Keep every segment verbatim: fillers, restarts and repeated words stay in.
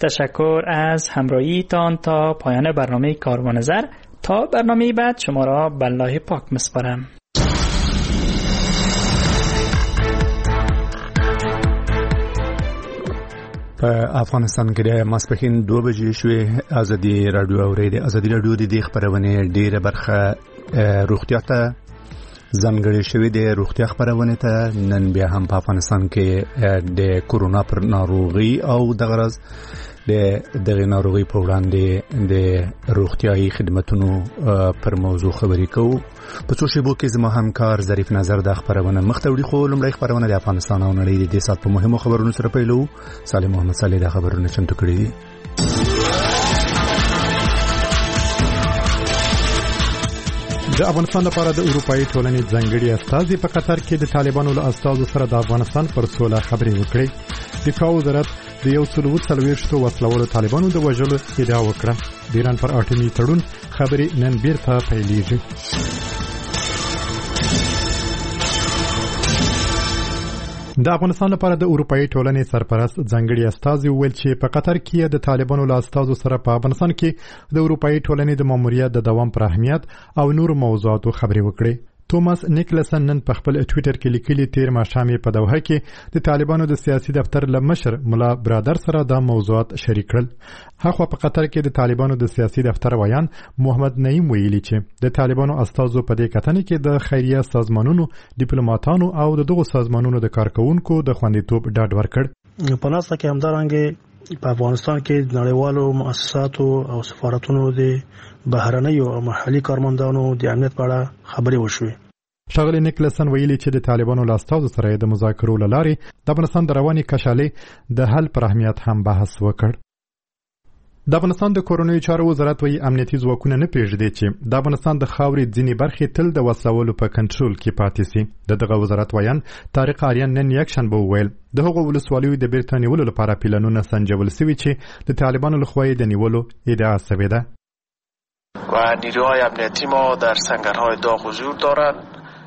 تشکر از همراهیتان تا پایان برنامه کاروان زر. تا برنامه بعد شما را به الله پاک میسپارم. په افغانستان کې د ماسپښین دوه بجې شوې. ازادي رادیو اورېدې ازادي رادیو د دې خبرونه ډیره برخه روغتیا ته ځانګړې شوې ده. روغتیا خبرونه ته نن بیا هم په افغانستان کې د کورونا پر ناروغي او د غرض د دغه ناروغي په وړاندې د روغتيایي خدماتو پر موضوع خبرې کوو. په څو شیبو کې زموږ همکار ظریف نظر د خبرونه مختوړي خو لمړی خبرونه د افغانستان او نړۍ د سات په مهمو خبرونو سره پیلو. سالم محمد صالح د خبرونه چمتو کړی دي. د افغانستان لپاره د اروپאי ټولنې ځانګړي استازي په قطر کې د طالبانو له استازو سره د افغانستان پر سوله خبرې وکړې. دفاع وزارت د یو سل او څلوېښتو وسلوالو طالبانو د وژلو ادعا وکړه. د ایران پر اټومي تړون خبرې نن بیرته پیلېږي. د افغانستان لپاره د اروپאי ټولنې سرپرست ځانګړي استازي وویل چې په قطر کې د طالبانو له استازو سره په افغانستان کې د اروپאי ټولنې د ماموریت د دوام پر اهمیت او نور موضوعاتو خبرې وکړې. توماس نیکلسن نن په خپل ټوئیټر کې لیکلي تیر ماښام په دوحه کې د طالبانو د سیاسي دفتر له مشر مولا برادر سره دا موضوعات شریک کړل. هغه په قطر کې د طالبانو د سیاسي دفتر ویان محمد نعیم ویلي چې د طالبانو استازو په دې کتنې کې د خیریه سازمانونو ډیپلوماټانو او د دغو سازمانونو د کارکونکو د خوندیتوب ډاډ ورکړ. په ناسته کې همدارنګه په افغانستان کې د نړیوالو مؤسساتو او سفارتونو د بهرنیو او محلي کارمندانو د امنیت په اړه خبرې وشوې. ښاغلی نیکلسن ویلي چې د طالبانو له استازو سره د مذاکرو له لارې د افغانستان د رواني کشالۍ د حل پر اهمیت هم بحث وکړ. د افغانستان د کورونوي چارو وزارت وایي امنیتي ځواکونه نه پرېږدي چې د افغانستان د خاورې ځینې برخې تل د وسلوالو په کنټرول کې پاتې سي. د دغه وزارت ویان طارق آریان نن یکشنبه وویل د هغو ولسوالیو د بیرته نیولو لپاره پلانونه سنجول سوي چې د طالبانو لخوا د نیولو ادعا شوې ده. و نیروهای امنیتی ما در سنگرهای داغ حضور دارند.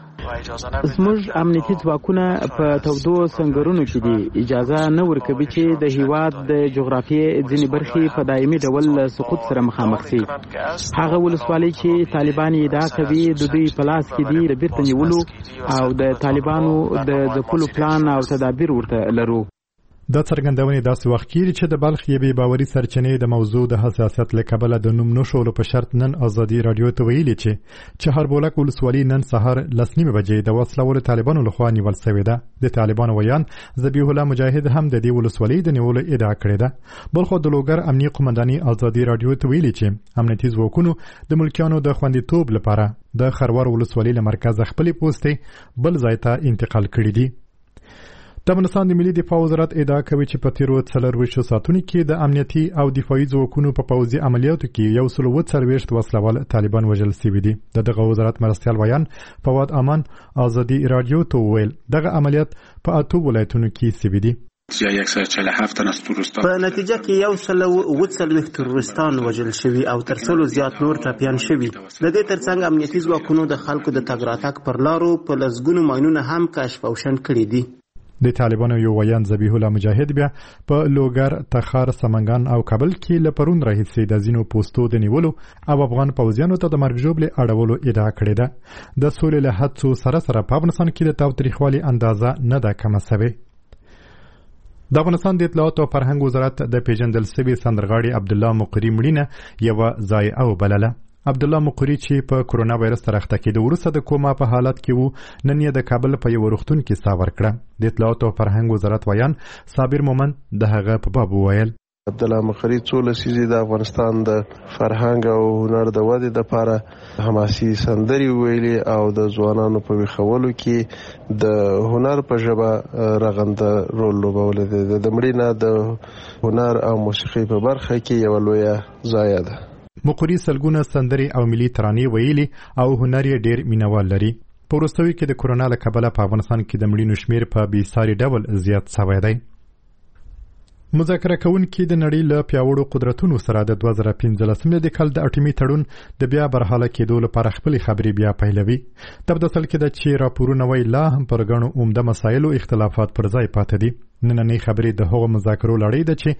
زموږ امنیتي ځواکونه په تودو سنگرونو کې دي. اجازه نه ورکوي چې د هیواد د جغرافیې ځینې برخې په دایمي ډول سقوط سره مخامخ شي. هغه ولسوالۍ چې طالبان ادعا کوي د دوی په لاس کې دي د بیرته نیولو او د طالبانو د ځپلو پلان او تدابیر ورته لرو. دا څرګندونې داسې وخت کېږي چې د بلخ یوې باوري سرچینې د موضوع د حساسیت له کبله د نوم نښولو په شرط نن ازادي رادیو ته ویلي چې چهاربولک ولسوالي نن سهار لس نیمې بجې د وسلوالو طالبانو لخوا نیول شوې ده. د طالبانو ویان ذبیح الله مجاهد هم د دې ولسوالۍ د نیولو ادعا کړې ده. بلخو د لوګر امنیه قومنداني ازادي رادیو ته ویلي چې امنیتي ځواکونو د ملکیانو د خوندیتوب لپاره د خروار ولسوالۍ له مرکزه خپلې پوستې بل ځای ته انتقال کړې دي. د افغانستان د ملي دفاع وزارت ادعا کوي چې په تیرو څلرویشتو ساعتونو کې د امنیتي او دفاعي ځواکونو په پوځي عملیاتو کې یو سل اووه څلوېښت وسلوال طالبان وژل شوي دي. د دغه وزارت مرستیال ویان فواد امان ازادي رادیو ته وویل دغه عملیات په اته ولایتونو کې شوي دي. په نتیجه کې یو سل اووه څلوېښت تروریستان وژل شوي او تر سلو زیات نور ټپیان شوي. د دې ترڅنګ امنیتي ځواکونو د خلکو د تګ راتګ پر لارو په لسګونو ماینونه هم کشف او شنډ کړي دي. د طالبانو یو ویان ذبیح الله مجاهد بیا په لوګر، تخار، سمنګان او کابل کې له پرون راهیسې د ځینو پوستو د نیولو او افغان پوځیانو ته د مرګ ژوبلې اړولو ادعا کړې ده. د سولې له هڅو سره سره په افغانستان کې د تاوتریخوالي اندازه نه ده کمه شوې. د افغانستان د اطلاعات او فرهنګ وزارت د پیژندل شوي سندرغاړي عبدالله مقری مړینه یوه ضایعه وبلله. عبدالله مقری چې په کورونا وایرس سره اخته کېدو وروسته د کوما په حالت کې وو، نن یې د کابل په یو روغتون کې ساه ورکړه. د اطلاعات او فرهنګ وزارت ویان صابر مومن د هغه په باب وویل عبدالله مقری څو لسیزې د افغانستان د فرهنګ او هنر د ودې لپاره حماسي سندرې ویلي او د ځوانانو په ویښولو کې د هنر په ژبه رغنده رول لوبولی دی. د مړینه د هنر او موسیقۍ په برخه کې یوه لویه ضایعه ده. مقری سلګونه سندرې او ملي ترانې ویلي او هنر یې ډېر مینوال لري. په وروستیو کې د کورونا له کبله په افغانستان کې د مړینو شمېر په بېساري ډول زیات شوی دی. مذاکره کوونکي د نړۍ له پیاوړو قدرتونو سره د دوه زره پنځلسم د کال د اټومي تړون د بیا برحاله کېدو لپاره خپلې خبرې بیا پیلوي. د بدسل کې د چې راپورونه وایي لا هم پر ګڼو عمده مسایلو اختلافات پر ځای پاتې دي. نننۍ خبرې د هغو مذاکرو لړۍ ده چې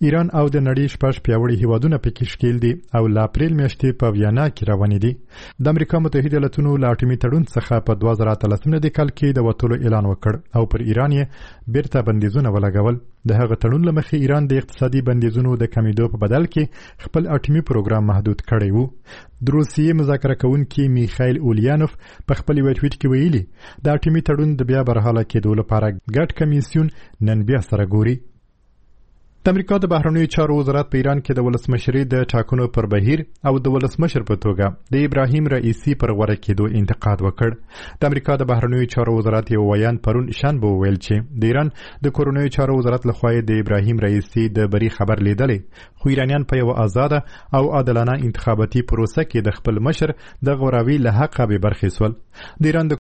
ایران او د نړۍ شپږ پیاوړي هیوادونه پکې شکیل دي او ل اپریل میاشتې په ویانا کې روانې دي. د امریکا متحده ایالاتونو له اټومي تړون څخه په دوه زره اتلسم د کال کې د وټولو اعلان وکړ او پر ایران یې بیرته بندیزونه ولګول. د هغه تړون لمخې ایران د اقتصادي بندیزونو د کمیدو په بدل کې خپل اټومي پروګرام محدود کړی وو. د روسیې مذاکره کوونکي میخایل اولیانوف په خپل یو ټویټ کې ویلي د اټومي تړون د بیا برحاله کېدو لپاره ګډ کمیسیون نن بیا سره ګوري. د امریکا د بهرنیو چارو وزارت په ایران کې د ولسمشرۍ د ټاکنو پر بهیر او د ولسمشر په توګه د ابراهیم رئیسی پر غوره کېدو انتقاد وکړ. د امریکا د بهرنیو چارو وزارت یو ویان پرون شنبه وویل چې د ایران د کورنیو چارو وزارت لخوا د ابراهیم رئیسی د بری خبر لیدلې، خو ایرانیان په یو آزاده او عادلانه انتخاباتي پروسه کې د خپل مشر د غوراوي له حقه به برخې سول. د ایران